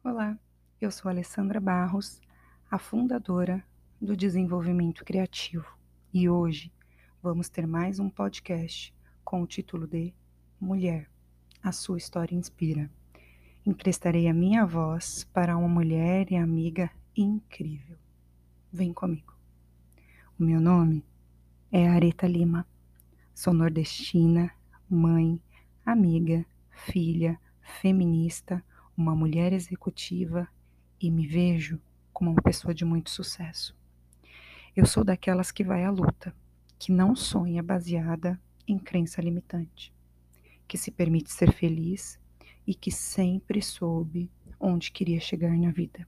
Olá, eu sou Alessandra Barros, a fundadora do Desenvolvimento Criativo, e hoje vamos ter mais um podcast com o título de Mulher, a sua história inspira. Emprestarei a minha voz para uma mulher e amiga incrível. Vem comigo. O meu nome é Areta Lima, sou nordestina, mãe, amiga, filha, feminista, uma mulher executiva e me vejo como uma pessoa de muito sucesso. Eu sou daquelas que vai à luta, que não sonha baseada em crença limitante, que se permite ser feliz e que sempre soube onde queria chegar na vida.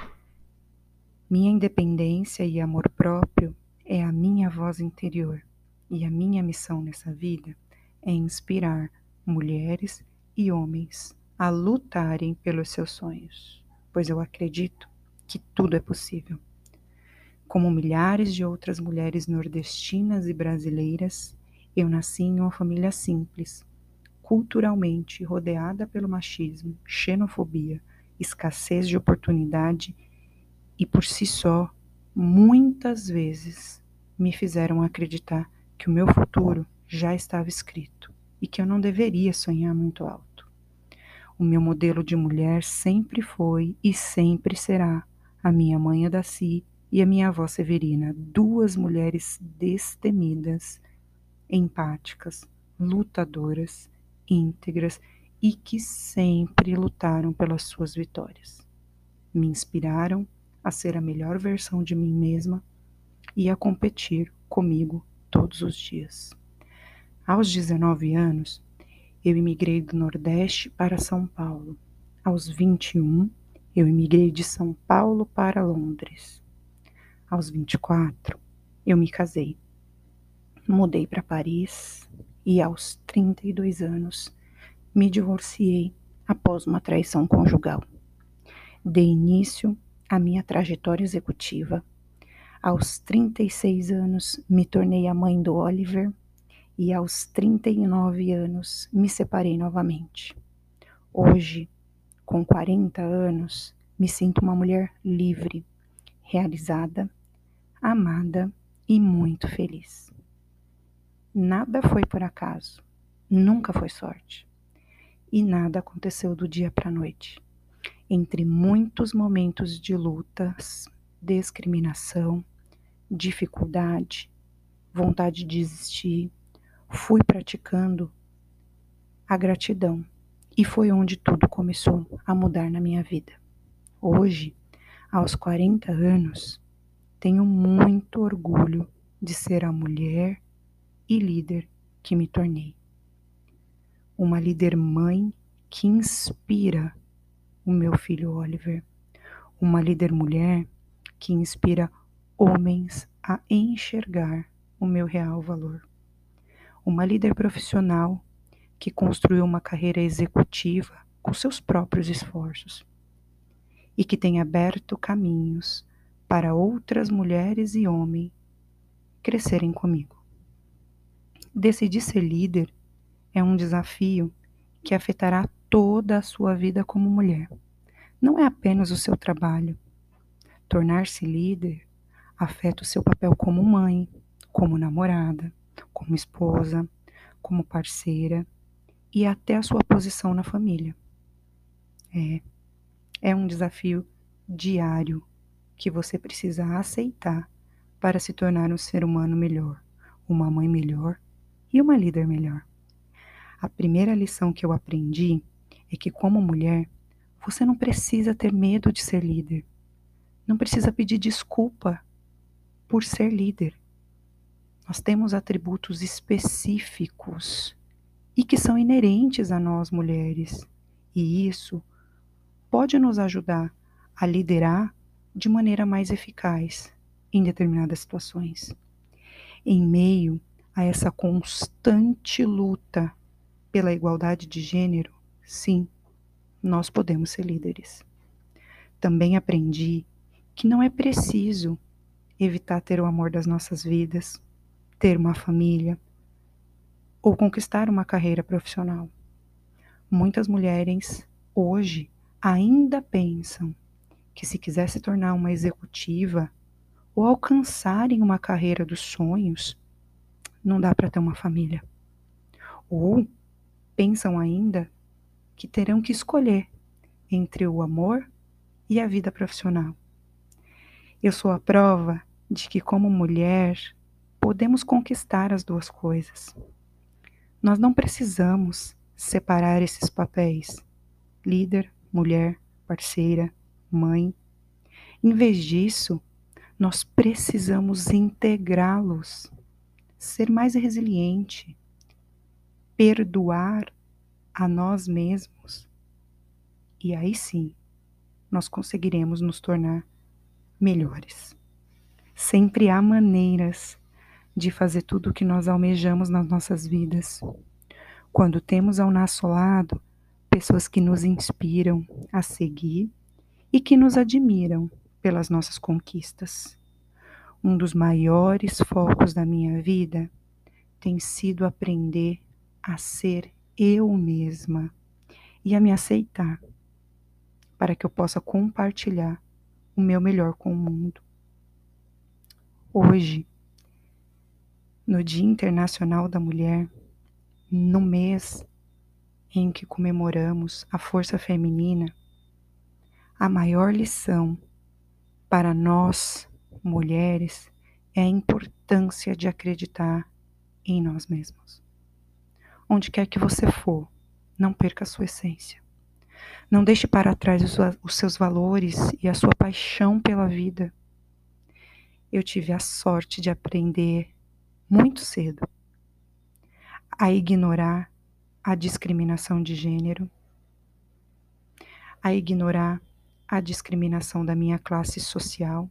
Minha independência e amor próprio é a minha voz interior e a minha missão nessa vida é inspirar mulheres e homens a lutarem pelos seus sonhos, pois eu acredito que tudo é possível. Como milhares de outras mulheres nordestinas e brasileiras, eu nasci em uma família simples, culturalmente rodeada pelo machismo, xenofobia, escassez de oportunidade e por si só, muitas vezes me fizeram acreditar que o meu futuro já estava escrito e que eu não deveria sonhar muito alto. O meu modelo de mulher sempre foi e sempre será a minha mãe Daci e a minha avó Severina, duas mulheres destemidas, empáticas, lutadoras, íntegras e que sempre lutaram pelas suas vitórias. Me inspiraram a ser a melhor versão de mim mesma e a competir comigo todos os dias. Aos 19 anos, eu imigrei do Nordeste para São Paulo. Aos 21, eu imigrei de São Paulo para Londres. Aos 24, eu me casei. Mudei para Paris e aos 32 anos, me divorciei após uma traição conjugal. Dei início à minha trajetória executiva. Aos 36 anos, me tornei a mãe do Oliver e aos 39 anos, me separei novamente. Hoje, com 40 anos, me sinto uma mulher livre, realizada, amada e muito feliz. Nada foi por acaso, nunca foi sorte. E nada aconteceu do dia para a noite. Entre muitos momentos de lutas, discriminação, dificuldade, vontade de desistir, fui praticando a gratidão e foi onde tudo começou a mudar na minha vida. Hoje, aos 40 anos, tenho muito orgulho de ser a mulher e líder que me tornei. Uma líder mãe que inspira o meu filho Oliver. Uma líder mulher que inspira homens a enxergar o meu real valor. Uma líder profissional que construiu uma carreira executiva com seus próprios esforços e que tem aberto caminhos para outras mulheres e homens crescerem comigo. Decidir ser líder é um desafio que afetará toda a sua vida como mulher. Não é apenas o seu trabalho. Tornar-se líder afeta o seu papel como mãe, como namorada, como esposa, como parceira e até a sua posição na família. É um desafio diário que você precisa aceitar para se tornar um ser humano melhor, uma mãe melhor e uma líder melhor. A primeira lição que eu aprendi é que, como mulher, você não precisa ter medo de ser líder. Não precisa pedir desculpa por ser líder. Nós temos atributos específicos e que são inerentes a nós mulheres. E isso pode nos ajudar a liderar de maneira mais eficaz em determinadas situações. Em meio a essa constante luta pela igualdade de gênero, sim, nós podemos ser líderes. Também aprendi que não é preciso evitar ter o amor das nossas vidas, ter uma família ou conquistar uma carreira profissional. Muitas mulheres hoje ainda pensam que se quiser se tornar uma executiva ou alcançarem uma carreira dos sonhos, não dá para ter uma família. Ou pensam ainda que terão que escolher entre o amor e a vida profissional. Eu sou a prova de que, como mulher, podemos conquistar as duas coisas. Nós não precisamos separar esses papéis: líder, mulher, parceira, mãe. Em vez disso, nós precisamos integrá-los, ser mais resiliente, perdoar a nós mesmos. E aí sim, nós conseguiremos nos tornar melhores. Sempre há maneiras de fazer tudo o que nós almejamos nas nossas vidas. Quando temos ao nosso lado pessoas que nos inspiram a seguir e que nos admiram pelas nossas conquistas. Um dos maiores focos da minha vida tem sido aprender a ser eu mesma e a me aceitar, para que eu possa compartilhar o meu melhor com o mundo. Hoje, no Dia Internacional da Mulher, no mês em que comemoramos a força feminina, a maior lição para nós, mulheres, é a importância de acreditar em nós mesmos. Onde quer que você for, não perca a sua essência. Não deixe para trás os seus valores e a sua paixão pela vida. Eu tive a sorte de aprender muito cedo a ignorar a discriminação de gênero, a ignorar a discriminação da minha classe social,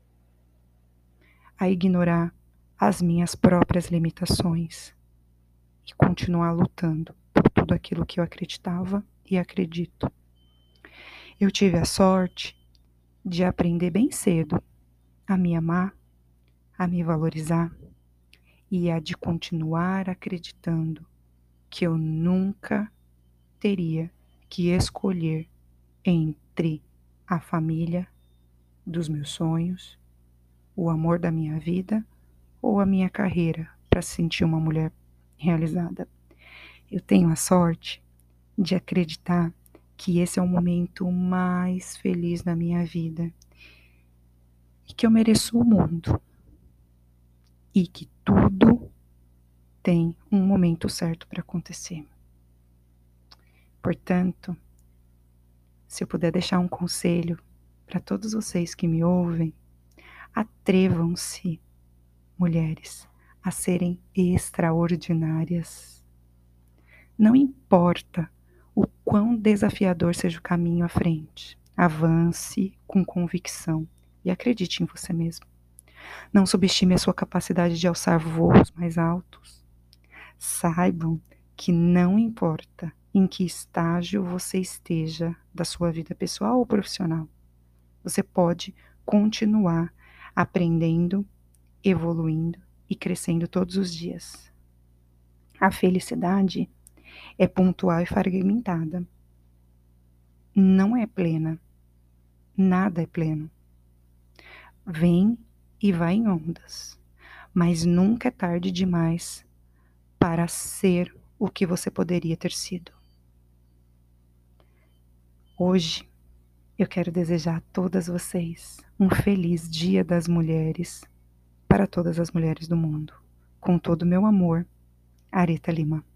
a ignorar as minhas próprias limitações e continuar lutando por tudo aquilo que eu acreditava e acredito. Eu tive a sorte de aprender bem cedo a me amar, a me valorizar e a de continuar acreditando que eu nunca teria que escolher entre a família dos meus sonhos, o amor da minha vida ou a minha carreira para se sentir uma mulher realizada. Eu tenho a sorte de acreditar que esse é o momento mais feliz da minha vida e que eu mereço o mundo e que tudo tem um momento certo para acontecer. Portanto, se eu puder deixar um conselho para todos vocês que me ouvem, atrevam-se, mulheres, a serem extraordinárias. Não importa o quão desafiador seja o caminho à frente, avance com convicção e acredite em você mesmo. Não subestime a sua capacidade de alçar voos mais altos. Saibam que não importa em que estágio você esteja da sua vida pessoal ou profissional, você pode continuar aprendendo, evoluindo e crescendo todos os dias. A felicidade é pontual e fragmentada. Não é plena. Nada é pleno. Vem e vai em ondas, mas nunca é tarde demais para ser o que você poderia ter sido. Hoje, eu quero desejar a todas vocês um feliz Dia das Mulheres para todas as mulheres do mundo. Com todo o meu amor, Areta Lima.